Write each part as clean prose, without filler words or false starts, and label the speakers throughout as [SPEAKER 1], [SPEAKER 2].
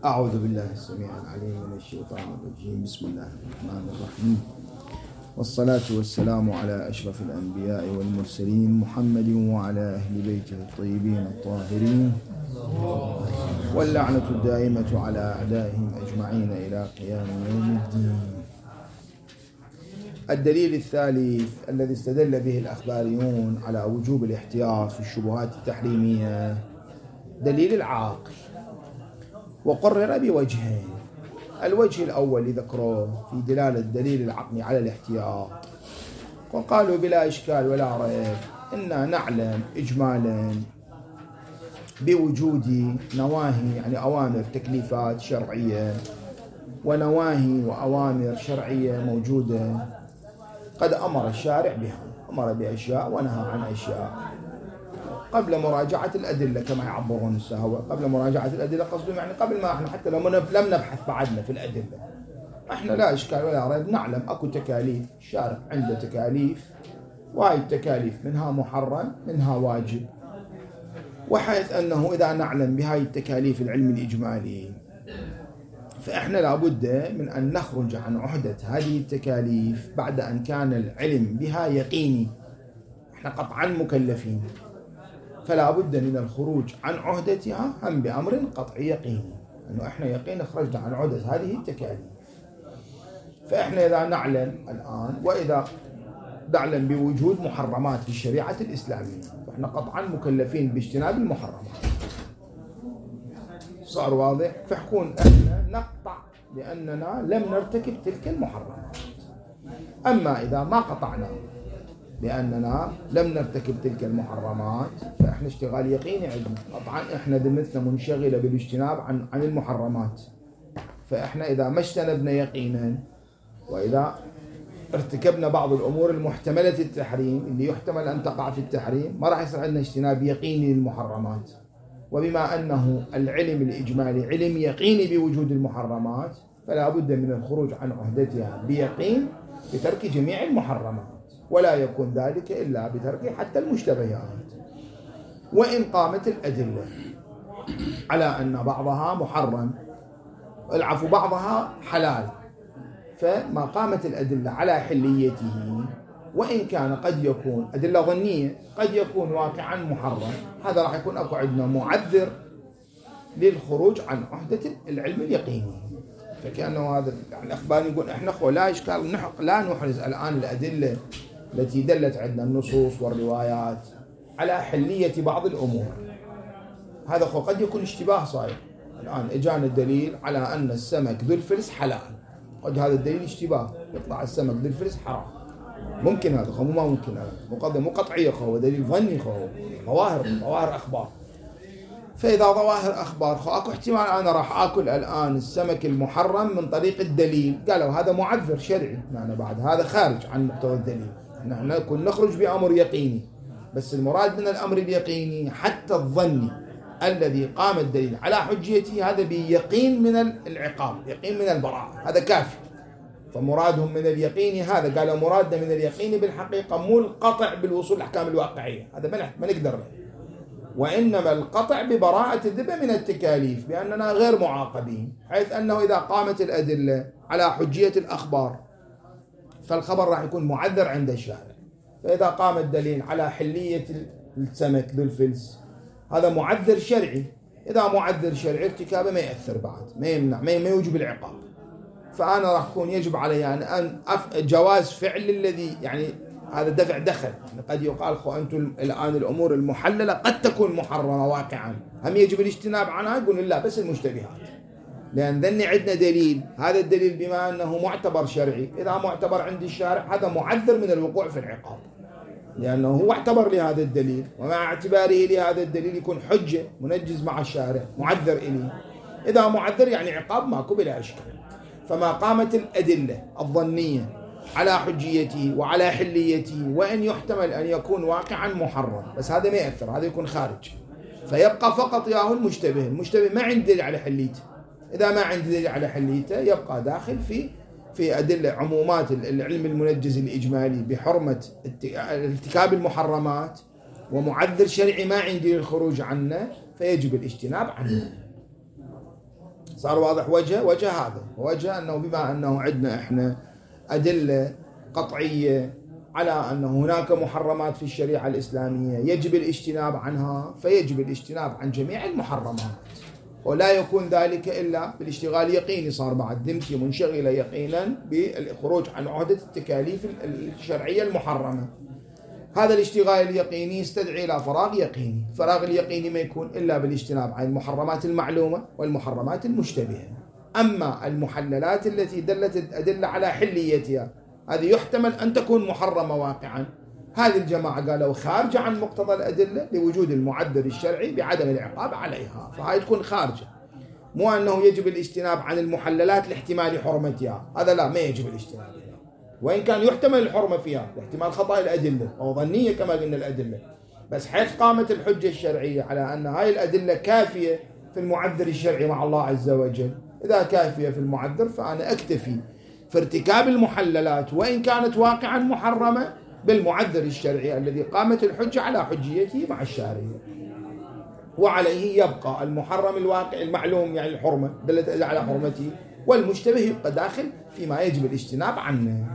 [SPEAKER 1] أعوذ بالله السميع العليم من الشيطان الرجيم. بسم الله الرحمن الرحيم، والصلاة والسلام على أشرف الأنبياء والمرسلين محمد وعلى أهل بيته الطيبين الطاهرين، واللعنة الدائمة على أعدائهم أجمعين إلى قيام يوم الدين. الدليل الثالث الذي استدل به الأخباريون على وجوب الاحتياط في الشبهات التحريمية دليل العاقل، وقرر بوجهين. الوجه الأول ذكره في دلالة دليل العقل على الاحتياط، وقالوا بلا إشكال ولا ريب إننا نعلم إجمالا بوجود نواهي، يعني أوامر تكليفات شرعية ونواهي وأوامر شرعية موجودة قد أمر الشارع بها، أمر بأشياء ونهى عن أشياء قبل مراجعة الأدلة كما يعبرون السهوة. قبل مراجعة الأدلة قصدهم يعني قبل ما احنا حتى لو لم نبحث بعدنا في الأدلة، احنا لا إشكال ولا ريب نعلم أكو تكاليف، الشارع عنده تكاليف، وهي التكاليف منها محرم منها واجب، وحيث أنه إذا نعلم بهاي التكاليف العلم الإجمالي فإحنا لابد من أن نخرج عن عهدة هذه التكاليف بعد أن كان العلم بها يقيني. إحنا قطعا مكلفين، فلا بد من الخروج عن عهدتها هم بأمر قطعي يقيني، أنه إحنا يقين خرجنا عن عهدة هذه التكاليف. فإحنا إذا نعلم الآن وإذا نعلم بوجود محرمات في الشريعة الإسلامية، فإحنا قطعا مكلفين باجتناب المحرمات. صار واضح؟ فحكون إحنا نقطع لأننا لم نرتكب تلك المحرمات. أما إذا ما قطعنا لأننا لم نرتكب تلك المحرمات فإحنا اشتغال يقيني عندنا، طبعا إحنا ذمتنا منشغلة بالاجتناب عن المحرمات. فإحنا إذا ما اجتنبنا يقينا وإذا ارتكبنا بعض الأمور المحتملة التحريم اللي يحتمل أن تقع في التحريم ما راح يصير عندنا اجتناب يقيني للمحرمات. وبما أنه العلم الإجمالي علم يقيني بوجود المحرمات فلا بد من الخروج عن عهدتها بيقين بترك جميع المحرمات، ولا يكون ذلك إلا بترك حتى المشتبهات. وإن قامت الأدلة على أن بعضها محرم العفو بعضها حلال، فما قامت الأدلة على حليته وإن كان قد يكون أدلة ظنية قد يكون واقعا محرم، هذا راح يكون أكو عندنا معذر للخروج عن عهدة العلم اليقيني. فكأنه هذا الأخبار يقول إحنا لا إشكال لا نحرز الآن الأدلة التي دلت عندنا النصوص والروايات على حلية بعض الأمور. هذا قد يكون اشتباه صاير. الآن اجانا الدليل على أن السمك ذو الفلس حلال، قد هذا الدليل اشتباه، يطلع السمك ذو الفلس حرام. ممكن هذا خو ما ممكن هذا مو قطعية خو دليل ظني خو ظواهر أخبار. فإذا ظواهر أخبار خو أكو احتمال أنا راح أكل الآن السمك المحرم من طريق الدليل، قالوا هذا معذر شرعي، يعني بعد هذا خارج عن مقتضى الدليل. نحن نكون نخرج بأمر يقيني، بس المراد من الأمر اليقيني حتى الظني الذي قام الدليل على حجيته هذا بيقين من العقاب، يقين من البراءة، هذا كافي. فمرادهم من اليقين هذا، قالوا مرادنا من اليقين بالحقيقة مو القطع بالوصول للأحكام الواقعية، هذا ما نقدر، وإنما القطع ببراءة الذمة من التكاليف بأننا غير معاقبين، حيث أنه إذا قامت الأدلة على حجية الأخبار فالخبر راح يكون معذر عند الشارع. فإذا قام الدليل على حلية السمك ذو الفلس هذا معذر شرعي، إذا معذر شرعي ارتكابه ما يأثر بعد، ما يمنع، ما يوجب العقاب. فأنا راح يكون يجب علي أن جواز فعل الذي يعني هذا دفع دخل. قد يقال أنتم الآن الأمور المحللة قد تكون محرمة واقعا، هم يجب الاجتناب عنها؟ يقول لا بس المشتبهات، لأن ذني عندنا دليل، هذا الدليل بما أنه معتبر شرعي، إذا معتبر عند الشارع هذا معذر من الوقوع في العقاب، لأنه هو اعتبر لهذا الدليل، ومع اعتباره لهذا الدليل يكون حجة منجز مع الشارع معذر إليه. إذا معذر يعني عقاب ماكو بلا إشكال. فما قامت الأدلة الظنية على حجيته وعلى حليته وإن يحتمل أن يكون واقعا محرم، بس هذا ما يأثر، هذا يكون خارج، فيبقى فقط ياهو المشتبه ما عنده دليل على حليته. إذا ما عنده دليل على حليته يبقى داخل في أدلة عمومات العلم المنجز الإجمالي بحرمة ارتكاب المحرمات، ومعذر شرعي ما عندي للخروج عنه فيجب الاجتناب عنه. صار واضح وجه هذا، وجه أنه بما أنه عندنا إحنا أدلة قطعية على أن هناك محرمات في الشريعة الإسلامية يجب الاجتناب عنها، فيجب الاجتناب عن جميع المحرمات، ولا يكون ذلك إلا بالاشتغال يقيني. صار بعد ذمتي منشغلة يقينا بالخروج عن عهدة التكاليف الشرعية المحرمة. هذا الاشتغال اليقيني يستدعي إلى فراغ يقيني. الفراغ اليقيني ما يكون إلا بالاجتناب عن المحرمات المعلومة والمحرمات المشتبهة. أما المحللات التي دلت الأدلة على حليتها هذه يحتمل أن تكون محرمة واقعا، هذه الجماعة قالوا خارجة عن مقتضى الأدلة لوجود المعذر الشرعي بعدم العقاب عليها، فهذه تكون خارجة. مو أنه يجب الاجتناب عن المحللات لاحتمال حرمتها، هذا لا، ما يجب الاجتناب، وإن كان يحتمل الحرمة فيها لاحتمال خطأ الأدلة أو ظنية كما قلنا الأدلة، بس حيث قامت الحجة الشرعية على أن هاي الأدلة كافية في المعذر الشرعي مع الله عز وجل، إذا كافية في المعذر فأنا أكتفي في ارتكاب المحللات وإن كانت واقعا محرمة بالمعذر الشرعي الذي قامت الحجة على حجيته مع الشارع، وعليه يبقى المحرم الواقع المعلوم يعني الحرمة دلت على حرمته، والمشتبه يبقى داخل فيما يجب الاجتناب عنه.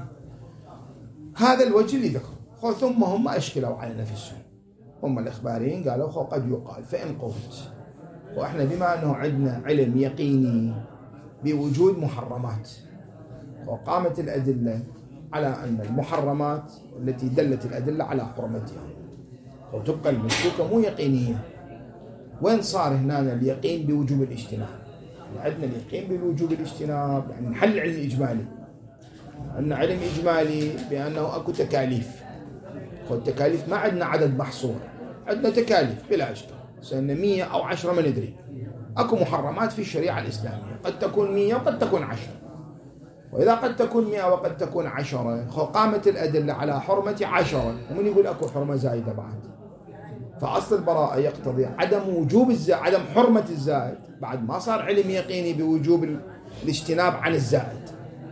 [SPEAKER 1] هذا الوجه اللي ذكره. ثم هم أشكلوا على نفسهم، هم الإخباريين قالوا قد يقال فإن قلت، وإحنا بما أنه عندنا علم يقيني بوجود محرمات وقامت الأدلة على أن المحرمات التي دلت الأدلة على حرمتها وتبقى المشكوكة مو يقينية، وين صار هنا اليقين بوجوب الاجتناب؟ عندنا اليقين بوجوب الاجتناب يعني نحل علم إجمالي، عندنا علم إجمالي بأنه أكو تكاليف، والتكاليف ما عندنا عدد محصور، عندنا تكاليف بلا إشكال، سنة 100 أو 10 ما ندري. أكو محرمات في الشريعة الإسلامية قد تكون 100 وقد تكون 10، وإذا قد تكون 100 وقد تكون 10 قامت الأدلة على حرمة 10، ومن يقول أكو حرمة زائدة بعد؟ فأصل البراءة يقتضي عدم وجوب عدم حرمة الزائد، بعد ما صار علم يقيني بوجوب الاجتناب عن الزائد.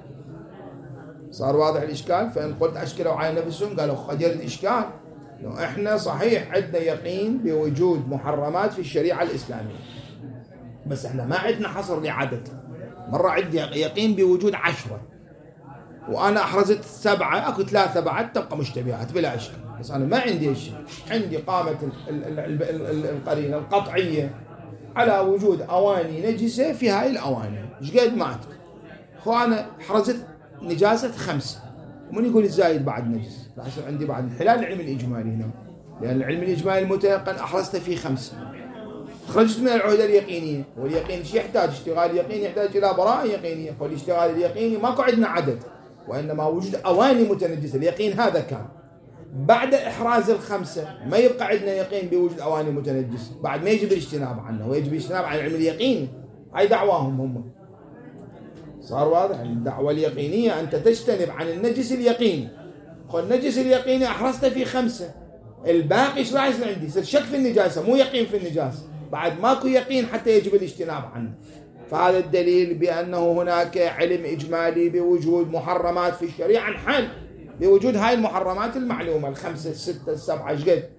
[SPEAKER 1] صار واضح الإشكال؟ فإن قلت أشكلوا على نفسهم قالوا قد يرد إشكال، إنه إحنا صحيح عندنا يقين بوجود محرمات في الشريعة الإسلامية، بس إحنا ما عندنا حصر لعدد. مرة عندي يقين بوجود 10 وأنا أحرزت 7، أكو 3 بعد تبقى مشتبهات بلا إشكال، بس أنا ما عندي شيء. عندي قامت القرينة القطعية على وجود أواني نجسة في هاي الأواني، إيش قد مات أنا حرزت نجاسة 5، ومن يقول الزايد بعد نجس؟ لا يصير عندي بعد خلال العلم الإجمالي هنا، لأن العلم الإجمالي المتيقن أحرزت فيه 5، خرجت من العهدة اليقينية. واليقين شيء يحتاج اشتغال يقيني، يحتاج إلى براءة يقينية، والاشتغال اليقيني ماكو عندنا عدد، وإنما وجود أواني متنجسة. اليقين هذا كان بعد إحراز 5، ما يبقى عندنا يقين بوجود أواني متنجسة، بعد ما يجب الاجتناب عنه، ويجب الاجتناب عن العلم اليقيني. هاي دعواهم هم. صار واضح؟ الدعوة اليقينية أنت تجتنب عن النجس اليقيني، النجس اليقيني أحرزت فيه 5، الباقي إيش راح يصير عندي؟ يصير شك في النجاسة مو يقين في النجاسة، بعد ماكو يقين حتى يجب الاجتناب عنه. فهذا الدليل بأنه هناك علم إجمالي بوجود محرمات في الشريعة نحل بوجود هاي المحرمات المعلومة 5 6 7 ايش قد.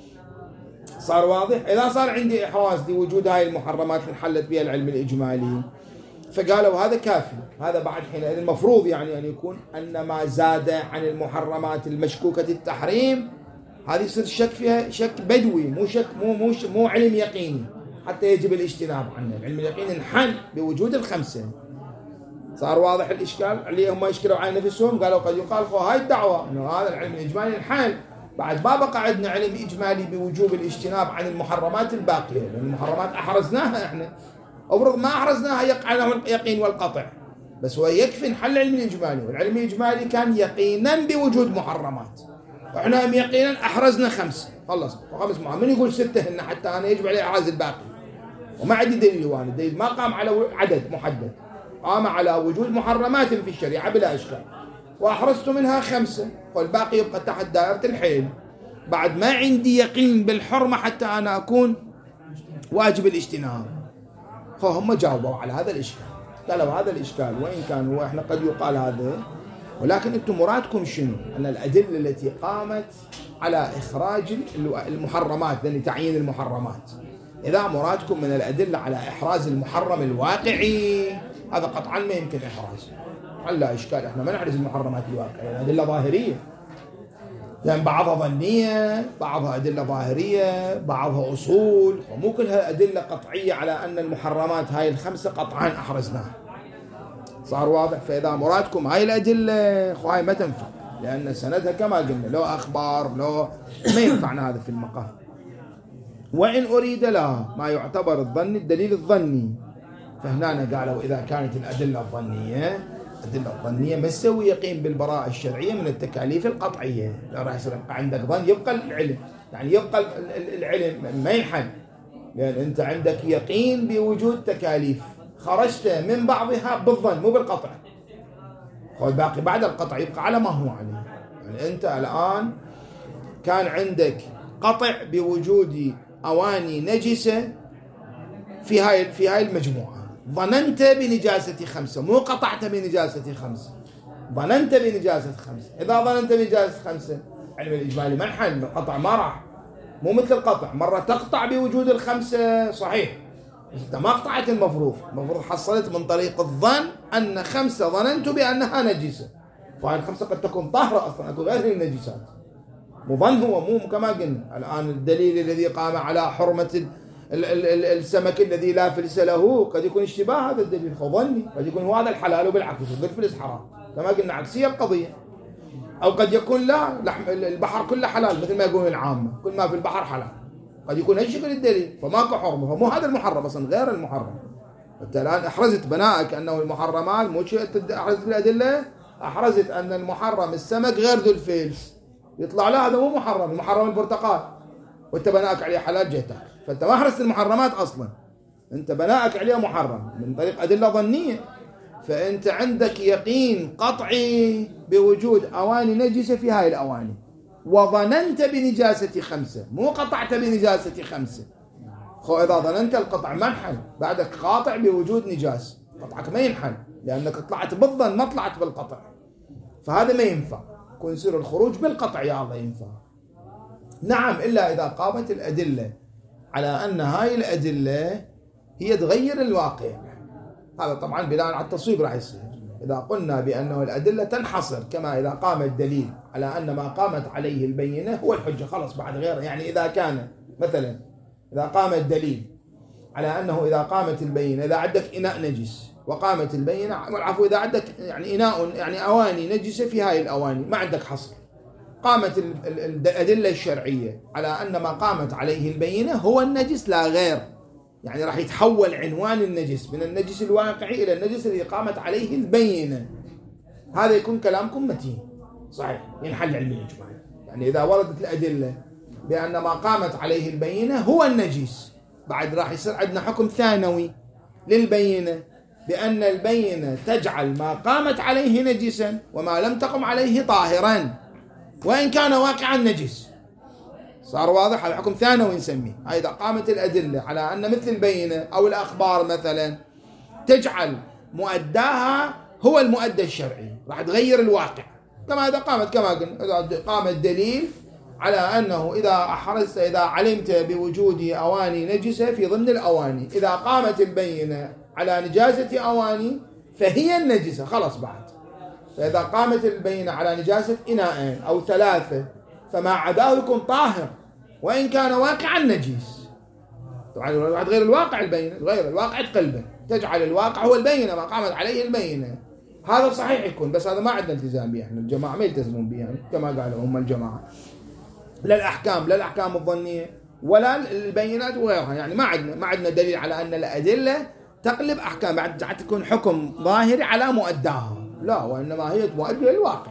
[SPEAKER 1] صار واضح؟ إذا صار عندي إحراز لوجود هاي المحرمات اللي انحلت بها العلم الإجمالي، فقالوا هذا كافي. هذا بعد حينئذ المفروض يعني أن يكون أن ما زاد عن المحرمات المشكوكة التحريم هذه يصير الشك فيها شك بدوي، مو شك مو علم يقيني حتى يجب الاجتناب عنه. العلم اليقيني انحل بوجود 5. صار واضح الإشكال اللي هم يشكلوا على نفسهم؟ قالوا قد يقال هاي الدعوة إنه هذا العلم الإجمالي انحل، بعد ما بقى عندنا علم إجمالي بوجوب الاجتناب عن المحرمات الباقية، لأن المحرمات أحرزناها إحنا، أفرض ما أحرزناها يقع له اليقين والقطع، بس هو يكفي نحل العلم الإجمالي، والعلم الإجمالي كان يقينا بوجود محرمات، وإحنا يقينا أحرزنا 5 خلص، و5 من يقول 6 هن حتى أنا يجب عليه إحراز الباقي، وما عندي دليل. وانا الدليل ما قام على عدد محدد، قام على وجود محرمات في الشريعة بلا إشكال، وأحرزت منها 5، والباقي يبقى تحت دائرة الحيل. بعد ما عندي يقين بالحرمة حتى أنا أكون واجب الاجتناب. فهم جاوبوا على هذا الإشكال، قالوا هذا الإشكال وإن كان هو إحنا قد يقال هذا، ولكن أنتم مرادكم شنو؟ أن الأدلة التي قامت على إخراج المحرمات، لأن تعيين المحرمات، إذا مرادكم من الأدلة على إحراز المحرم الواقعي، هذا قطعا ما يمكن إحراز، لا إشكال، إحنا ما نحرز المحرمات الواقعية، الأدلة ظاهرية، لأن بعضها ظنية، بعضها أدلة ظاهرية، بعضها أصول، ومو كلها أدلة قطعية على أن المحرمات هاي الخمسة قطعا أحرزناها. صار واضح؟ فإذا مرادكم هاي الأدلة هاي ما تنفع، لأن سندها كما قلنا لو أخبار لو ما ينفعنا هذا في المقام. وإن أريد لها ما يعتبر الظن الدليل الظني، فهنا قالوا إذا كانت الأدلة الظنية ما تسوي يقين بالبراءة الشرعية من التكاليف القطعية، لا راح يصير عندك ظن، يبقى العلم، يعني يبقى العلم ما ينحل، لأن أنت عندك يقين بوجود تكاليف خرجت من بعضها بالظن مو بالقطع، والباقي بعد القطع يبقى على ما هو عليه. يعني أنت الآن كان عندك قطع بوجود أواني نجسة في هاي المجموعة، ظننت بنجاسة 5، مو قطعت بنجاسة 5، ظننت بنجاسة 5. إذا ظننت بنجاسة 5 علم الإجمالي منحل، القطع ما راح، مو مثل القطع، مرة تقطع بوجود 5 صحيح، بس أنت ما قطعت، المفروض حصلت من طريق الظن أن 5 ظننت بأنها نجسة، فهاي 5 قد تكون طاهرة أصلا، أكو غير النجسات، مظن هو مو كما قلنا. الآن الدليل الذي قام على حرمة السمك الذي لا فلس له قد يكون اشتباه، هذا الدليل ظني، قد يكون هو هذا الحلال وبالعكس الفلس حرام، كما قلنا عكسية القضية. أو قد يكون لا، البحر كله حلال مثل ما يقول العامة، كل ما في البحر حلال، قد يكون هالشكل الدليل، فماكو حرمة، فمو هذا المحرم أصلا، غير المحرم. أنت الآن أحرزت بنائك أنه المحرمات، مو شيء أحرزت بالأدلة، أحرزت أن المحرم السمك غير ذو الفلس، يطلع لا هذا مو محرم، المحرم البرتقال، وانت بنائك عليه حلال جهتك، فانت ما حرصت المحرمات اصلا، انت بنائك عليه محرم من طريق ادله ظنيه، فانت عندك يقين قطعي بوجود اواني نجسه في هاي الاواني، وظننت بنجاسه 5، مو قطعت بنجاسه 5. اذا ظننت القطع ما انحل، بعدك قاطع بوجود نجاس، قطعك ما ينحل لانك طلعت بالظن ما طلعت بالقطع، فهذا ما ينفع، يكون سر الخروج بالقطع يا الله ينفع. نعم، إلا إذا قامت الأدلة على أن هاي الأدلة هي تغير الواقع، هذا طبعا بناء على التصويب راح يصير. إذا قلنا بأنه الأدلة تنحصر كما إذا قام الدليل على أن ما قامت عليه البينة هو الحجة، خلص بعد غيره. يعني إذا كان مثلا إذا قام الدليل على أنه إذا قامت البينة، إذا عندك إناء نجس وقامت البينة، عفوا إذا عندك يعني إناء يعني أواني نجسة في هاي الأواني ما عندك حصر، قامت الأدلة الشرعية على أن ما قامت عليه البينة هو النجس لا غير، يعني راح يتحول عنوان النجس من النجس الواقعي إلى النجس الذي قامت عليه البينة، هذا يكون كلامكم متين صحيح، ينحل علم الإجمال. يعني إذا وردت الأدلة بأن ما قامت عليه البينة هو النجس، بعد راح يصير عندنا حكم ثانوي للبينة بأن البينة تجعل ما قامت عليه نجسا وما لم تقم عليه طاهرا وإن كان واقعا نجس. صار واضح؟ هذا حكم ثانوي نسميه. إذا قامت الأدلة على أن مثل البينة أو الأخبار مثلا تجعل مؤداها هو المؤدى الشرعي، راح تغير الواقع، كما إذا قامت كما قلنا، إذا قام الدليل على أنه إذا أحرزت، إذا علمت بوجود أواني نجسة في ضمن الأواني، إذا قامت البينة على نجاسة أواني فهي النجسة، خلاص بعد. فإذا قامت البينة على نجاسة إناء أو 3 فما عداه يكون طاهر وإن كان واقعا نجيس. طبعا غير الواقع البينة، غير الواقع تقلبه، تجعل الواقع هو البينة ما قامت عليه البينة، هذا صحيح يكون، بس هذا ما عندنا التزام به، احنا الجماعة ما يلتزمون به، يعني كما قالوا هم الجماعة، لا الأحكام الظنية ولا البينات وغيرها، يعني ما عندنا دليل على أن الأدلة تقلب أحكام، بعد تكون حكم ظاهري على مؤداها، لا، وإنما هي مؤدية للواقع،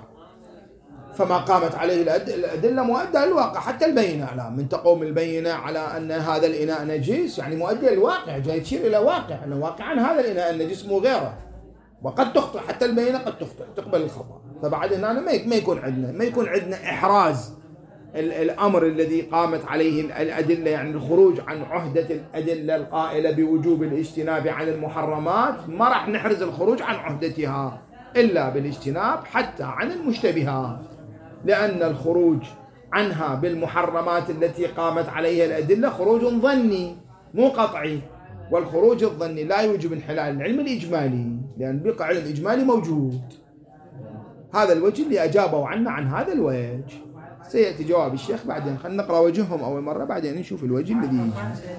[SPEAKER 1] فما قامت عليه الأدلة مؤدية للواقع، حتى البينة لا، من تقوم البينة على أن هذا الإناء نجس يعني مؤدية للواقع، جاي تشير إلى واقع، أن واقعا هذا الإناء النجس مو غيره، وقد تخطئ، حتى البينة قد تخطئ تقبل الخطأ، فبعد هنا ما يكون عندنا إحراز الأمر الذي قامت عليه الأدلة، يعني الخروج عن عهدة الأدلة القائلة بوجوب الاجتناب عن المحرمات، ما راح نحرز الخروج عن عهدتها إلا بالاجتناب حتى عن المشتبهات، لأن الخروج عنها بالمحرمات التي قامت عليها الأدلة خروج ظني، مو قطعي، والخروج الظني لا يوجب انحلال العلم الإجمالي، لأن بقى علم إجمالي موجود. هذا الوجه اللي أجابوا عنه عن هذا الوجه. سيأتي جواب الشيخ بعدين، خلينا نقرأ وجههم أول مرة بعدين نشوف الوجه الذي يجي.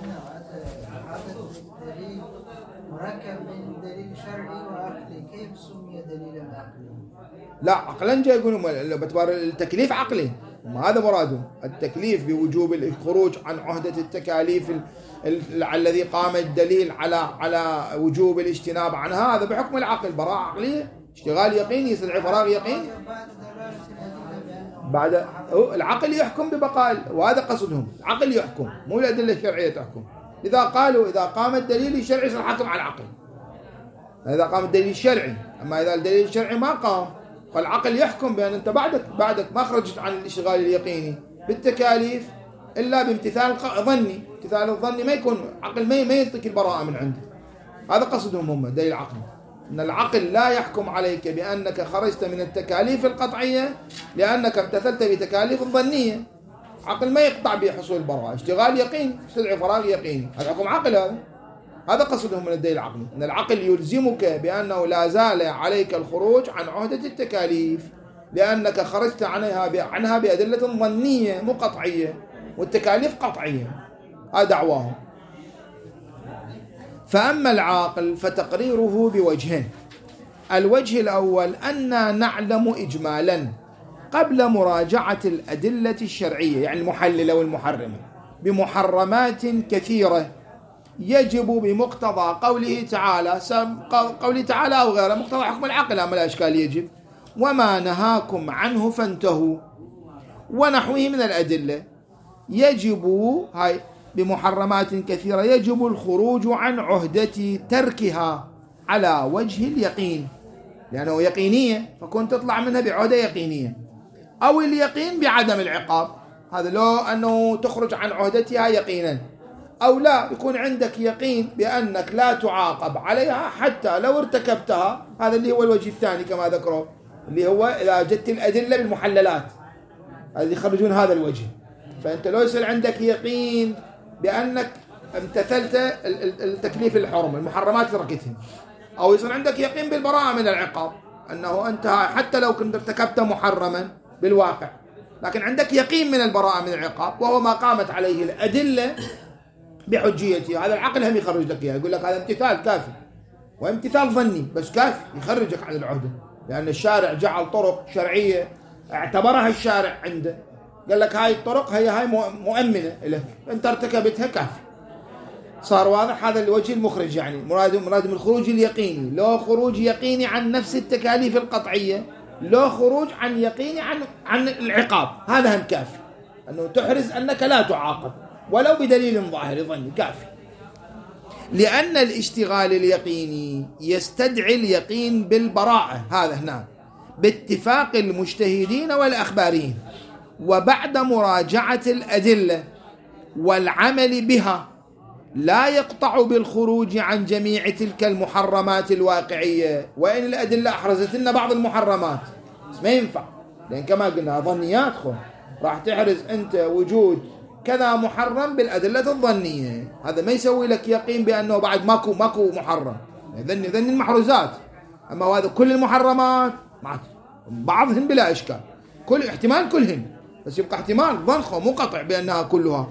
[SPEAKER 2] مركب من دليل شرعي وعقلي، كيف سمي دليلا عقلي؟
[SPEAKER 1] لا، عقلا جاي يقولون باعتبار التكليف عقلي، هذا مرادهم. التكليف بوجوب الخروج عن عهدة التكاليف الذي قام الدليل على وجوب الاجتناب عنها، هذا بحكم العقل، براءة عقلية، اشتغال يقيني يستدعي فراغ يقيني. بعد العقل يحكم ببقاء، وهذا قصدهم، العقل يحكم مو الأدلة الشرعية تحكم. إذا قالوا إذا قام الدليل الشرعي يصير حكم على العقل، إذا قام الدليل الشرعي. أما إذا الدليل الشرعي ما قام فالعقل يحكم بأن أنت بعدك ما خرجت عن الاشتغال اليقيني بالتكاليف إلا بامتثال ظني. امتثال الظني ما يكون عقل، ما يعطيك البراءة من عنده. هذا قصدهم هم دليل العقل، أن العقل لا يحكم عليك بأنك خرجت من التكاليف القطعية لأنك امتثلت بتكاليف الظنية. عقل ما يقطع بحصول البراءة، اشتغال يقيني يستدعي فراغ يقيني، هذا حكم عقل. هذا قصدهم من الدليل العقلي، أن العقل يلزمك بأنه لا زال عليك الخروج عن عهدة التكاليف لأنك خرجت عنها بأدلة ظنية مو قطعية، والتكاليف قطعية. هذا دعواهم. فأما العاقل فتقريره بوجهين. الوجه الأول أن نعلم إجمالا قبل مراجعة الأدلة الشرعية، يعني المحللة والمحرمة، بمحرمات كثيرة يجب بمقتضى قوله تعالى أو غيره، مقتضى حكم العقل، أما الأشكال يجب، وما نهاكم عنه فانتهوا، ونحوه من الأدلة. يجب هاي بمحرمات كثيرة يجب الخروج عن عهدة تركها على وجه اليقين، لأنه يقينية فكنت تطلع منها بعهدة يقينية، أو اليقين بعدم العقاب، هذا لو أنه تخرج عن عهدتها يقينا، أو لا يكون عندك يقين بأنك لا تعاقب عليها حتى لو ارتكبتها. هذا اللي هو الوجه الثاني كما ذكروا، اللي هو إذا جدت الأدلة بالمحللات، هذه يخرجون هذا الوجه. فأنت لو يصير عندك يقين بأنك امتثلت التكليف الحرم، المحرمات تركتهم، أو يصير عندك يقين بالبراءة من العقاب، أنه أنت حتى لو كنت ارتكبت محرما بالواقع لكن عندك يقين من البراءة من العقاب، وهو ما قامت عليه الأدلة بحجيته. هذا العقل هم يخرج لك إياه، يقول لك هذا امتثال كافي، وامتثال ظني بس كافي يخرجك عن العهدة، لأن الشارع جعل طرق شرعية اعتبرها الشارع عنده، قال لك هاي الطرق هاي مؤمنة لك، أنت ارتكبتها كافي. صار واضح هذا الوجه المخرج، يعني مراد من الخروج اليقيني، لو خروج يقيني عن نفس التكاليف القطعية، لو خروج عن يقيني عن العقاب، هذا هم كافي، أنه تحرز أنك لا تعاقب ولو بدليل ظاهر ظني كافي. لأن الاشتغال اليقيني يستدعي اليقين بالبراءة، هذا هنا باتفاق المجتهدين والأخباريين، وبعد مراجعة الأدلة والعمل بها لا يقطع بالخروج عن جميع تلك المحرمات الواقعية، وإن الأدلة أحرزت لنا بعض المحرمات بس ما ينفع، لأن كما قلنا ظنيات راح تحرز أنت وجود كذا محرم بالأدلة الظنية، هذا ما يسوي لك يقين بأنه بعد ماكو محرم، ذني المحروزات. أما هذا كل المحرمات بعضهم بلا إشكال، كل احتمال كلهم، بس يبقى احتمال ظنخ مو قطع بأنها كلها.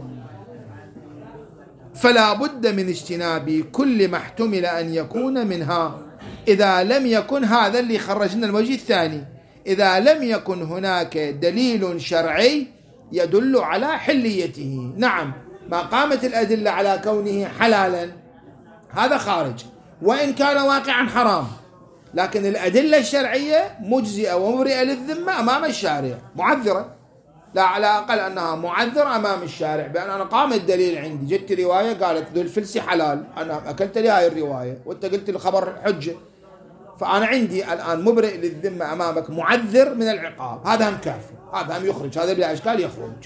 [SPEAKER 1] فلا بد من اجتناب كل ما احتمل أن يكون منها، إذا لم يكن، هذا اللي خرجنا الوجه الثاني، إذا لم يكن هناك دليل شرعي يدل على حليته. نعم، ما قامت الأدلة على كونه حلالا هذا خارج، وإن كان واقعا حرام، لكن الأدلة الشرعية مجزئة ومبرئة للذمة أمام الشارع، معذرة، لا على أقل أنها معذرة أمام الشارع، بأن أنا قام الدليل عندي، جدت رواية قالت ذو الفلس حلال، أنا أكلت لي هاي الرواية وأنت قلت الخبر حجة، فأنا عندي الآن مبرئ للذمة أمامك، معذر من العقاب، هذا هم كافي، هذا هم يخرج، هذا بلا إشكال يخرج.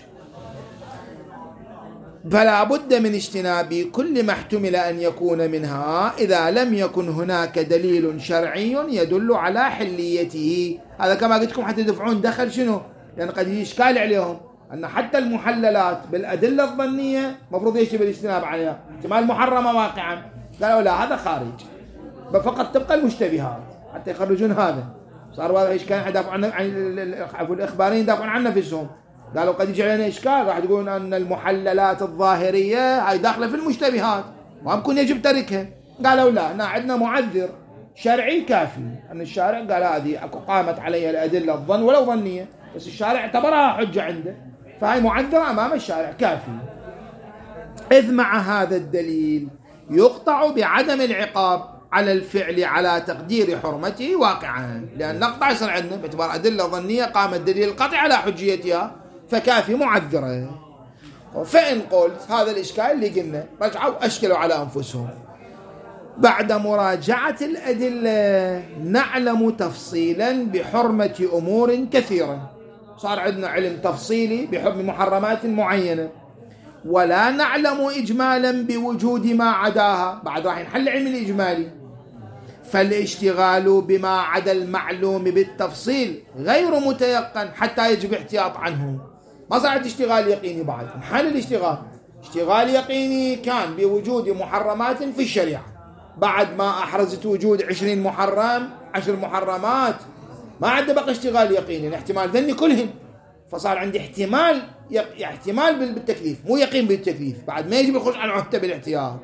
[SPEAKER 1] فلا بد من اجتناب كل ما احتمل أن يكون منها إذا لم يكن هناك دليل شرعي يدل على حليته. هذا كما قلت لكم حتى يدفعون دخل شنو، لأن قد يجي إشكال عليهم، أن حتى المحللات بالأدلة الظنية مفروض يجب الاجتناب عليها، احتمال محرمة واقعا. قالوا لا هذا خارج، فقط تبقى المشتبهات حتى يخرجون هذا. صار واضح إشكال يدافعون عن الإخباريين يدافعون عن نفسهم. قالوا قد يجي علينا إشكال راح تقولون أن المحللات الظاهرية هاي داخلة في المشتبهات ما بكون يجب تركها. قالوا لا، عندنا معذر شرعي كافي، أن الشارع قال هذه قامت عليها الأدلة الظن ولو ظنية، بس الشارع اعتبرها حجة عنده، فهي معذرة أمام الشارع كافي. إذ مع هذا الدليل يقطع بعدم العقاب على الفعل على تقدير حرمته واقعا، لأن نقطع يصير عندنا باعتبار أدلة ظنية قام الدليل القطعي على حجيتها فكافي معذرة. فإن قلت هذا الإشكال اللي قلنا رجعوا أشكلوا على أنفسهم. بعد مراجعة الأدلة نعلم تفصيلا بحرمة أمور كثيرة، صار عندنا علم تفصيلي بحكم محرمات معينة، ولا نعلم إجمالا بوجود ما عداها. بعد راح نحل علم الإجمالي، فالاشتغال بما عدا المعلوم بالتفصيل غير متيقن حتى يجب احتياط عنه. ما صارت اشتغال يقيني، بعد نحل الاشتغال. اشتغال يقيني كان بوجود محرمات في الشريعة، بعد ما أحرزت وجود 20 محرم 10 محرمات ما عاد بقى اشتغال يقيني، احتمال ذني كلهم، فصار عندي احتمال بالتكليف مو يقين بالتكليف، بعد ما يجب يخرج عن عهده بالاحتياط.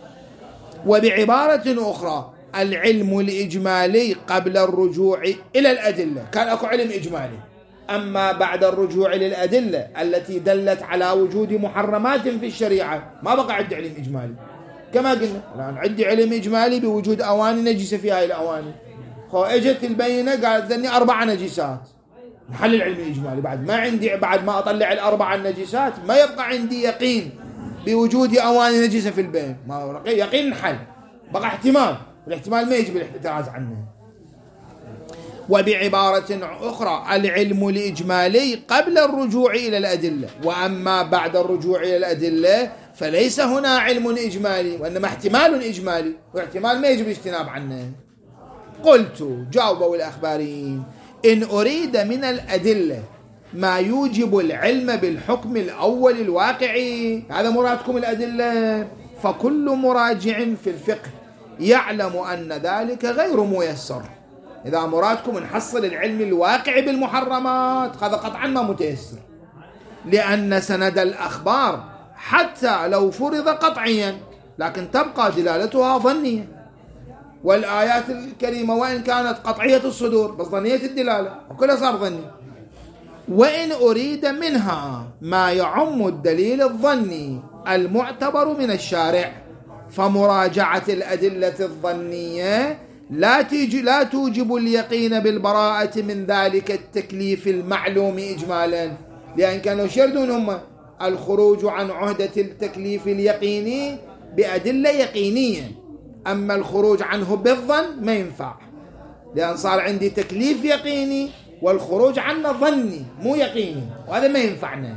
[SPEAKER 1] وبعبارة أخرى العلم الإجمالي قبل الرجوع إلى الأدلة، كان أكو علم إجمالي، أما بعد الرجوع للأدلة التي دلت على وجود محرمات في الشريعة ما بقى عندي علم إجمالي. كما قلنا الآن عندي علم إجمالي بوجود أواني نجسة في هاي الأواني، اجت البينة قالت ذني 4 نجسات، نحل العلم الإجمالي. بعد ما عندي، بعد ما أطلع ال4 النجسات ما يبقى عندي يقين بوجود أواني نجسة في البين، ما يقين نحل، بقى احتمال، والاحتمال ما يجب الاحتراز عنه. وبعبارة أخرى العلم الإجمالي قبل الرجوع إلى الأدلة، وأما بعد الرجوع إلى الأدلة فليس هنا علم إجمالي وإنما احتمال إجمالي، واحتمال ما يجب الاجتناب عنه. قلت جاوبوا الأخباريين إن أريد من الأدلة ما يوجب العلم بالحكم الأول الواقعي، هذا مرادكم الأدلة، فكل مراجع في الفقه يعلم أن ذلك غير ميسر. إذا مرادكم نحصل العلم الواقعي بالمحرمات هذا قطعا ما متيسر، لأن سند الأخبار حتى لو فرض قطعيا لكن تبقى دلالتها ظنية، والآيات الكريمة وإن كانت قطعية الصدور بس ظنية الدلالة وكلها صار ظني. وإن أريد منها ما يعم الدليل الظني المعتبر من الشارع فمراجعة الأدلة الظنية لا توجب اليقين بالبراءة من ذلك التكليف المعلوم إجمالا، لأن كانوا يشردون هم الخروج عن عهدة التكليف اليقيني بأدلة يقينية، أما الخروج عنه بالظن ما ينفع، لأن صار عندي تكليف يقيني والخروج عنه ظني مو يقيني، وهذا ما ينفعنا،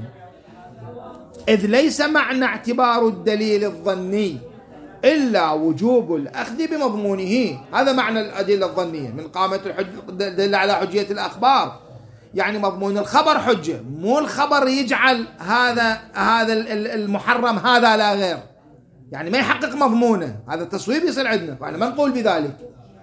[SPEAKER 1] إذ ليس معنى اعتبار الدليل الظني إلا وجوب الأخذ بمضمونه. هذا معنى الأدلة الظنية، من قامة الحجة على حجية الأخبار، يعني مضمون الخبر حجة، مو الخبر يجعل هذا المحرم هذا لا غير، يعني ما يحقق مضمونه، هذا التصويب يصير عندنا، فأنا ما نقول بذلك.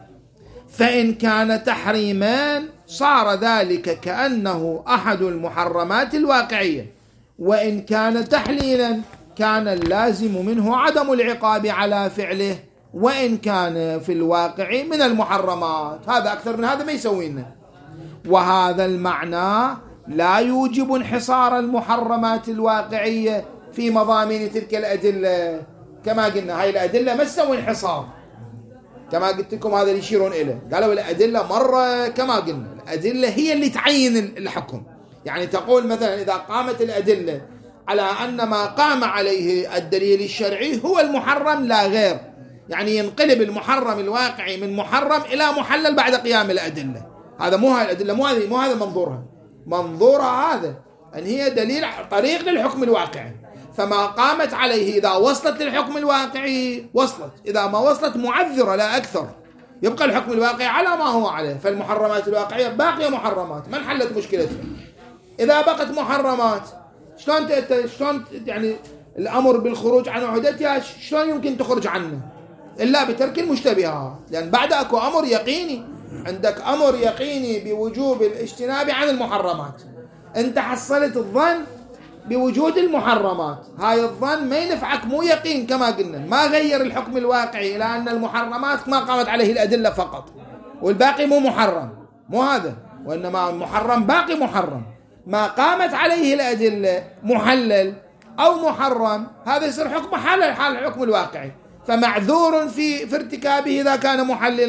[SPEAKER 1] فإن كان تحريما صار ذلك كأنه أحد المحرمات الواقعية، وإن كان تحليلا كان اللازم منه عدم العقاب على فعله، وإن كان في الواقع من المحرمات، هذا أكثر من هذا ما يسوينا. وهذا المعنى لا يوجب انحصار المحرمات الواقعية في مضامين تلك الأدلة، كما قلنا هاي الأدلة ما تسوي انحصار، كما قلت لكم هذا اللي يشيرون إليه، قالوا الأدلة مرة كما قلنا الأدلة هي اللي تعين الحكم، يعني تقول مثلا إذا قامت الأدلة على أن ما قام عليه الدليل الشرعي هو المحرم لا غير، يعني ينقلب المحرم الواقعي من محرم إلى محلل بعد قيام الأدلة. هذا مو هاي الأدلة، مو هذا منظورها، منظورها هذا أن هي دليل طريق للحكم الواقعي، فما قامت عليه إذا وصلت للحكم الواقعي وصلت، إذا ما وصلت معذرة لا أكثر، يبقى الحكم الواقعي على ما هو عليه، فالمحرمات الواقعية باقية محرمات ما انحلت مشكلتها. إذا بقت محرمات شلون يعني الأمر بالخروج عن عهدتها شلون يمكن تخرج عنه إلا بترك المشتبهات، لأن بعد أكو أمر يقيني، عندك أمر يقيني بوجوب الاجتناب عن المحرمات، أنت حصلت الظن بوجود المحرمات، هاي الظن ما ينفعك، مو يقين كما قلنا، ما غير الحكم الواقعي إلى أن المحرمات ما قامت عليه الأدلة فقط والباقي مو محرم، مو هذا، وإنما المحرم باقي محرم، ما قامت عليه الأدلة محلل أو محرم، هذا يصير حكم حال الحكم الواقعي، فمعذور في ارتكابه إذا كان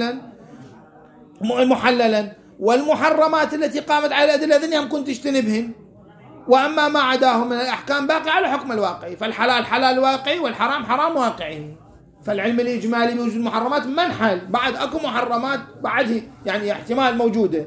[SPEAKER 1] محللا، والمحرمات التي قامت على الأدلة ذنهم كنت تجتنبهن، وأما ما عداه من الأحكام باقي على الحكم الواقعي، فالحلال حلال واقعي والحرام حرام واقعي، فالعلم الإجمالي بوجود المحرمات منحل، بعد أكو محرمات بعد يعني احتمال موجودة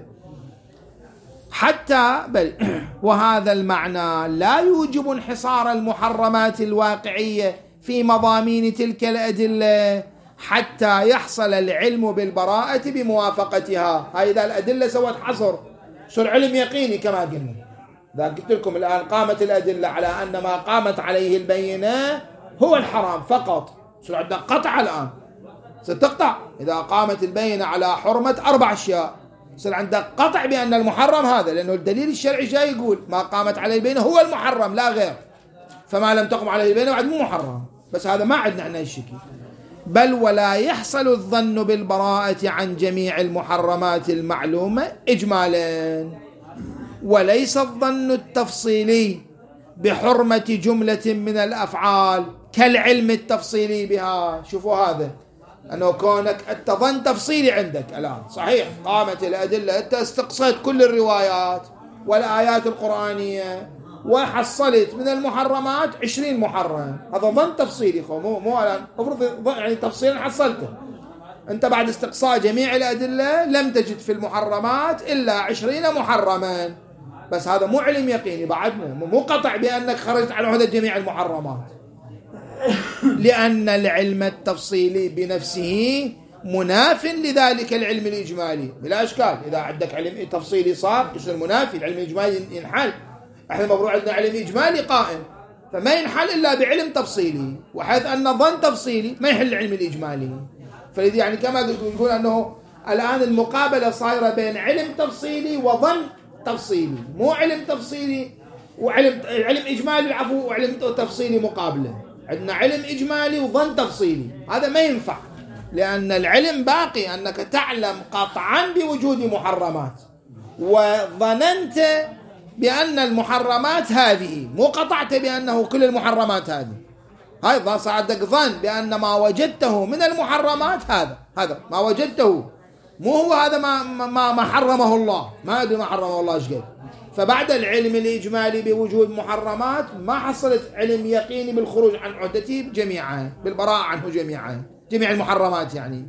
[SPEAKER 1] حتى بل وهذا المعنى لا يوجب انحصار المحرمات الواقعية في مضامين تلك الأدلة حتى يحصل العلم بالبراءة بموافقتها. هاي إذا الأدلة سوت حصر صار علم يقيني كما قلنا، إذا قلت لكم الآن قامت الأدلة على أن ما قامت عليه البينة هو الحرام فقط، صار عندنا قطع الآن، ستقطع إذا قامت البينة على حرمة 4 أشياء، صار عندك قطع بأن المحرم هذا، لأنه الدليل الشرعي جاي يقول ما قامت عليه البينة هو المحرم لا غير، فما لم تقم عليه البينة بعد مو محرم، بس هذا ما عندنا احنا الشكل. بل ولا يحصل الظن بالبراءة عن جميع المحرمات المعلومة إجمالا، وليس الظن التفصيلي بحرمة جملة من الأفعال كالعلم التفصيلي بها. شوفوا هذا، أنه كونك أنت ظن تفصيلي عندك الآن صحيح، قامت الأدلة، أنت استقصيت كل الروايات والآيات القرآنية وحصلت من المحرمات 20 محرم، هذا ظن تفصيلي، مو الآن أفرض يعني تفصيلا حصلته، أنت بعد استقصاء جميع الأدلة لم تجد في المحرمات إلا 20 محرما، بس هذا مو علم يقيني بعدنا، مو قطع بأنك خرجت عن عهدة جميع المحرمات، لأن العلم التفصيلي بنفسه مناف لذلك العلم الإجمالي بلا إشكال. إذا عندك علم تفصيلي صار يصير منافي، العلم الإجمالي ينحل، احنا مبروع عندنا علم إجمالي قائم، فما ينحل إلا بعلم تفصيلي، وحيث أن ظن تفصيلي ما يحل العلم الإجمالي. فلذي يعني كما قلت نقول أنه الآن المقابلة صايرة بين علم تفصيلي وظن تفصيلي، مو علم تفصيلي وعلم إجمالي العفو وعلم تفصيلي مقابلة، عندنا علم إجمالي وظن تفصيلي، هذا ما ينفع، لأن العلم باقي أنك تعلم قطعا بوجود محرمات، وظننت بأن المحرمات هذه، مو قطعت بأنه كل المحرمات هذه، هاي صار عندك ظن بأن ما وجدته من المحرمات هذا ما وجدته، مو هو هذا ما حرمه الله، ما أدري ما حرمه الله إيش قد. فبعد العلم الإجمالي بوجود محرمات ما حصلت علم يقيني بالخروج عن عهدته جميعا، بالبراءة عنه جميعا، جميع المحرمات يعني.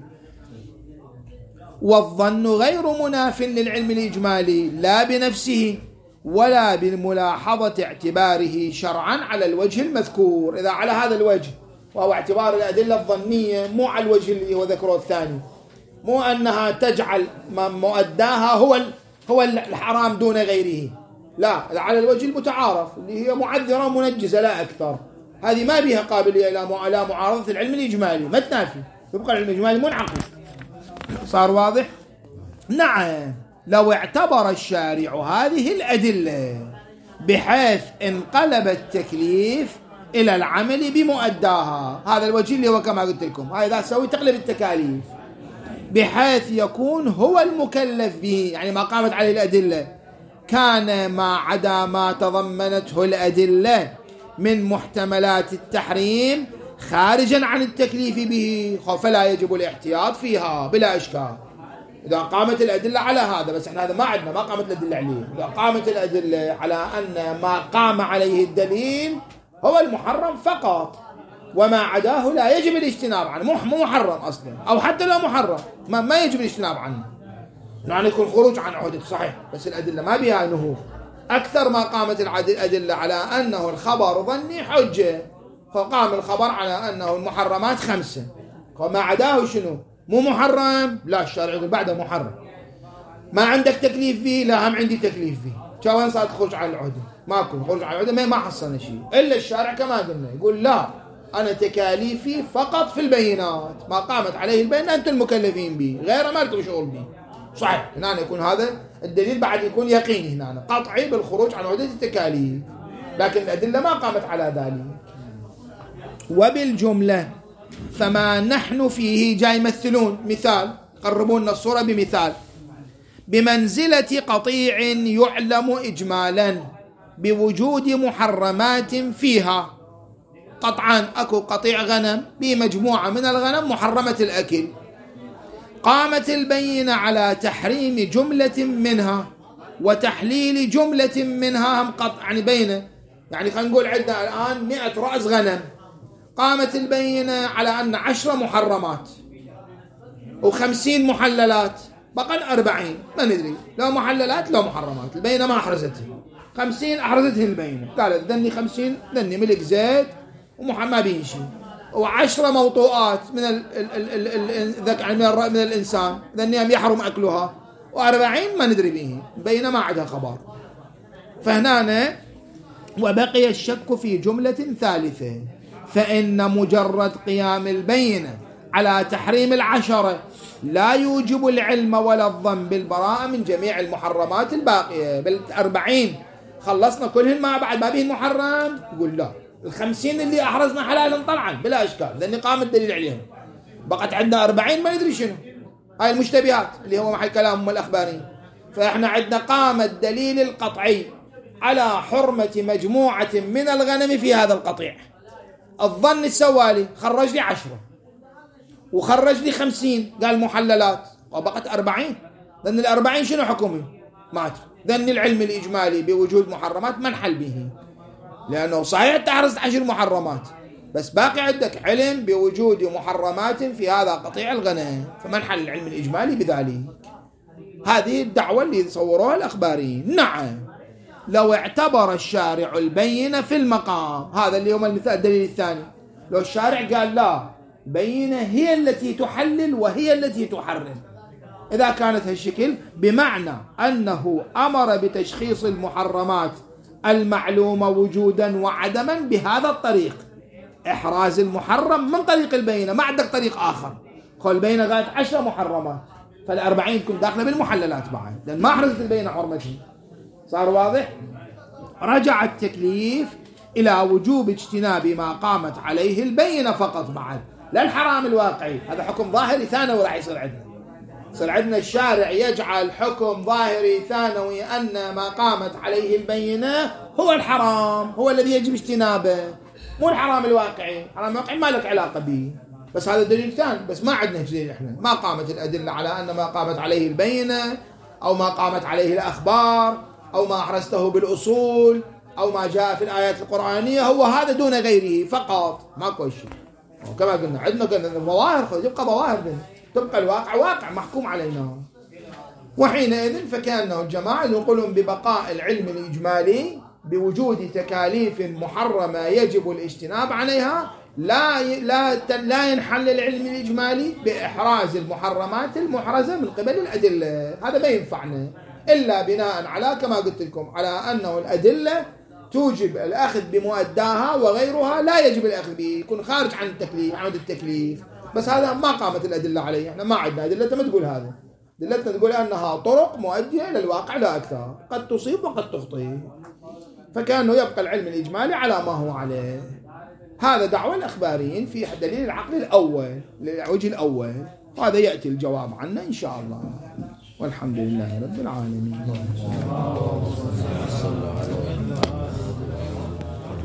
[SPEAKER 1] والظن غير مناف للعلم الإجمالي لا بنفسه ولا بالملاحظة اعتباره شرعا على الوجه المذكور. إذا على هذا الوجه وهو اعتبار الأدلة الظنية، مو على الوجه اللي هو ذكره الثاني، مو أنها تجعل مؤداها هو الحرام دون غيره، لا، على الوجه المتعارف اللي هي معذرة منجزة لا أكثر، هذه ما بها قابلية إلى معارضة العلم الإجمالي، ما تنافي، يبقى العلم الإجمالي منعقد. صار واضح؟ نعم، لو اعتبر الشارع هذه الأدلة بحيث انقلب التكليف إلى العمل بمؤداها، هذا الوجه اللي هو كما قلت لكم، هذا سوي تقلب التكاليف بحيث يكون هو المكلف به، يعني ما قامت عليه الأدلة، كان ما عدا ما تضمنته الأدلة من محتملات التحريم خارجا عن التكليف به، فلا يجب الاحتياط فيها بلا إشكال. إذا قامت الأدلة على هذا، بس احنا هذا ما عندنا، ما قامت الأدلة عليه، إذا قامت الأدلة على أن ما قام عليه الدليل هو المحرم فقط، وما عداه لا يجب الاجتناب عنه، مو محرم أصلا، أو حتى لو محرم ما يجب الاجتناب عنه، يعني يكون خروج عن عهدة صحيح، بس الأدلة ما بها نهوض. أكثر ما قامت الأدلة على أنه الخبر ظني حجة، فقام الخبر على أنه المحرمات 5، وما عداه شنو؟ مو محرم، لا، الشارع يقول بعده محرم. ما عندك تكليف فيه، لا، هم عندي تكليف فيه، وين صار تخرج عن العهدة؟ ماكو خروج عن العهدة، ما حصلنا شيء. إلا الشارع كما قلنا يقول لا، أنا تكاليفي فقط في البينات، ما قامت عليه البينة أنتم المكلفين به، غيره ما لكم شغل به. صحيح هنا يكون هذا الدليل بعد يكون يقيني هنا قطعي بالخروج عن عهدة التكاليف، لكن الأدلة ما قامت على ذلك. وبالجملة فما نحن فيه، جاي يمثلون مثال، قربون الصورة بمثال، بمنزلة قطيع يعلم إجمالا بوجود محرمات فيها. قطعا أكو قطيع غنم بمجموعة من الغنم محرمة الأكل، قامت البينة على تحريم جملة منها وتحليل جملة منها، هم قطع يعني بينة، يعني خلينا نقول عندنا الآن 100 رأس غنم، قامت البينة على أن 10 محرمات و50 محللات، بقى 40 ما ندري لو محللات لو محرمات، البينة ما أحرزتها، 50 أحرزتها البينة، قالت ذني 50 ذني ملك زيت ومحمد بينشي، و10 موطوءات من من الإنسان ذنيهم يحرم أكلها، و40 ما ندري به، بينة ما عندها خبر. فهنا وبقي الشك في جملة ثالثة، فإن مجرد قيام البينة على تحريم 10 لا يوجب العلم ولا الظن بالبراءة من جميع المحرمات الباقية. بال40 خلصنا كلهن ما بعد ما بهن محرم، يقول لا، 50 اللي أحرزنا حلالا طلعا بلا إشكال لأن قام الدليل عليهم، بقت عندنا 40 ما ندري شنو، هاي المشتبهات اللي هو محل كلامهم الأخباري. فإحنا عندنا قام الدليل القطعي على حرمة مجموعة من الغنم في هذا القطيع. الظن السوالي خرج لي 10 وخرج لي 50 قال محللات، وبقت 40. لأن 40 شنو حكمه؟ ما أدري. لأن العلم الإجمالي بوجود محرمات منحل به، لأنه صحيح تحرز 10 محرمات بس باقي عندك علم بوجود محرمات في هذا قطيع الغنم، فمنحل العلم الإجمالي بذلك. هذه الدعوة اللي يصوروها الأخباريين. نعم لو اعتبر الشارع البينة في المقام، هذا اللي هو المثال الدليل الثاني، لو الشارع قال لا، بينة هي التي تحلل وهي التي تحرم، إذا كانت هالشكل بمعنى أنه أمر بتشخيص المحرمات المعلومة وجودا وعدما بهذا الطريق، إحراز المحرم من طريق البينة، ما عندك طريق آخر. خل البينة قالت 10 محرمات، فال40 تكون داخلة بالمحللات بعد، لأن ما أحرزت البينة حرمتها. صار واضح؟ رجع التكليف إلى وجوب اجتناب ما قامت عليه البينة فقط بعد، لا الحرام الواقعي. هذا حكم ظاهري ثانوي راح يصير عندنا. يصير عندنا الشارع يجعل حكم ظاهري ثانوي أن ما قامت عليه البينة هو الحرام، هو الذي يجب اجتنابه، مو الحرام الواقعي. الحرام الواقعي ما لك علاقة به، بس هذا دليل ثاني. بس ما عندنا دليل إحنا، ما قامت الأدلة على أن ما قامت عليه البينة أو ما قامت عليه الأخبار أو ما أحرزته بالأصول أو ما جاء في الآيات القرآنية، هو هذا دون غيره فقط، ماكو شيء. وكما قلنا عندنا ظواهر، يبقى ظواهر، تبقى الواقع واقع محكوم علينا. وحينئذ فكأنه الجماعة يقولون ببقاء العلم الإجمالي بوجود تكاليف محرمة يجب الاجتناب عليها، لا ينحل العلم الإجمالي بإحراز المحرمات المحرزة من قبل الأدلة. هذا ما ينفعنا إلا بناء على كما قلت لكم على أنه الأدلة توجب الأخذ بمؤداها وغيرها لا يجب الأخذ به، يكون خارج عن التكليف، عن التكليف. بس هذا ما قامت الأدلة عليه، احنا ما عندنا أدلة ما تقول هذا. أدلتنا تقول أنها طرق مؤدية للواقع لا أكثر، قد تصيب وقد تخطئ. فكأنه يبقى العلم الإجمالي على ما هو عليه. هذا دعوة الأخباريين في دليل العقل الأول، الوجه الأول، وهذا يأتي الجواب عنه إن شاء الله. والحمد لله رب العالمين.